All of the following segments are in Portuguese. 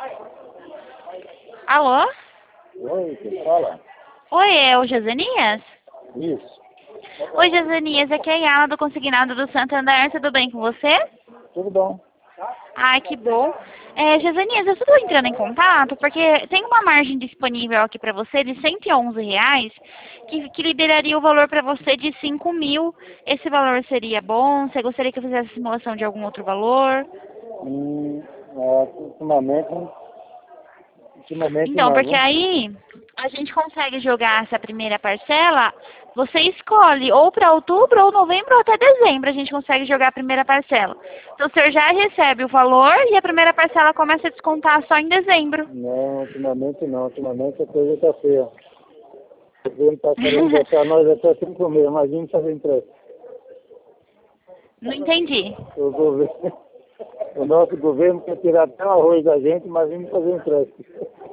Alô? Oi, quem fala? Oi, é o Josenias? Isso. Oi, Josenias, aqui é a Yala do Consignado do Santander, tudo bem com você? Tudo bom? Ai, que bom. Josenias, eu estou entrando em contato porque tem uma margem disponível aqui para você de R$ 111, que liberaria o valor para você de 5.000. Esse valor seria bom? Você gostaria que eu fizesse simulação de algum outro valor? Ultimamente, Então, não, porque viu? aí a gente consegue jogar essa primeira parcela, você escolhe ou para outubro, ou novembro, ou até dezembro a gente consegue jogar a primeira parcela. Então o senhor já recebe o valor e a primeira parcela começa a descontar só em dezembro. Não, ultimamente não. Ultimamente a coisa está feia. O governo está querendo deixar nós até 5 meses, imagina fazer empréstimo. Não entendi. O governo, o nosso governo quer tirar até o arroz da gente, imagina fazer empréstimo.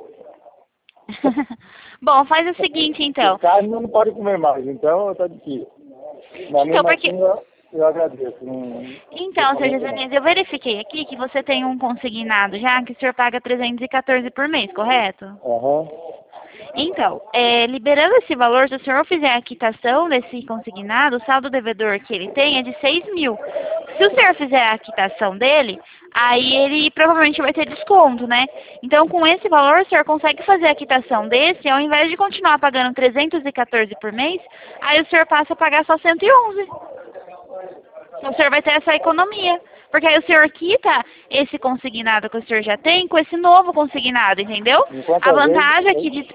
Bom, faz o seguinte O então. carne não pode comer mais, então está difícil. Mas Então, mesmo porque assim eu agradeço. Não tem Então, Sr. problema não. Josenias, eu verifiquei aqui que você tem um consignado já, que o senhor paga 314 por mês, correto? Aham. Então, liberando esse valor, se o senhor fizer a quitação desse consignado, o saldo devedor que ele tem é de 6.000. Se o senhor fizer a quitação dele, aí ele provavelmente vai ter desconto, né? Então, com esse valor, o senhor consegue fazer a quitação desse, ao invés de continuar pagando 314 por mês, aí o senhor passa a pagar só 111. Então, o senhor vai ter essa economia. Porque aí o senhor quita esse consignado que o senhor já tem com esse novo consignado, entendeu? Em A quantas vezes? vantagem aqui de...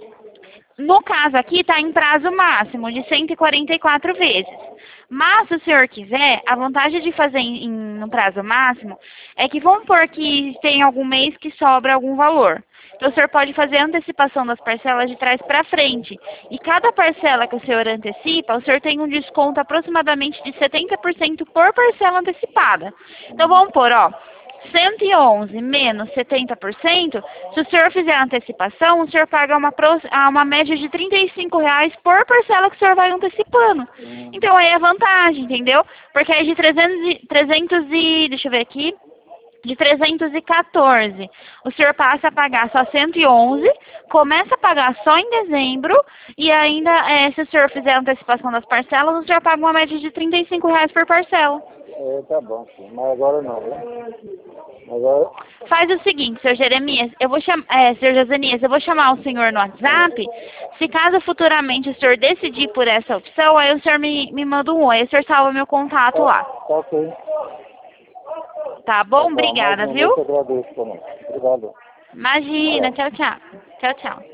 No caso aqui está em prazo máximo de 144 vezes. Mas se o senhor quiser, a vantagem de fazer no prazo máximo é que vamos supor que tem algum mês que sobra algum valor. Então o senhor pode fazer a antecipação das parcelas de trás para frente. E cada parcela que o senhor antecipa, o senhor tem um desconto aproximadamente de 70% por parcela antecipada. Então vamos pôr, ó, 111 menos 70%, se o senhor fizer a antecipação, o senhor paga uma média de R$ 35 por parcela que o senhor vai antecipando. Então aí é vantagem, entendeu? Porque aí de 300 deixa eu ver aqui, de 314, o senhor passa a pagar só 111, começa a pagar só em dezembro, e ainda, se o senhor fizer a antecipação das parcelas, o senhor paga uma média de R$ 35 por parcela. Tá bom, sim. Mas agora não, né? Agora, Faz o seguinte, senhor Jeremias, senhor Josenias, eu vou chamar o senhor no WhatsApp. Se caso futuramente o senhor decidir por essa opção, aí o senhor me manda um oi, aí o senhor salva meu contato lá. tá ok. Tá Tá bom? bom, mais Obrigada, uma viu? vez eu agradeço também. Obrigado. Imagina, Tchau. tchau, tchau. Tchau, tchau.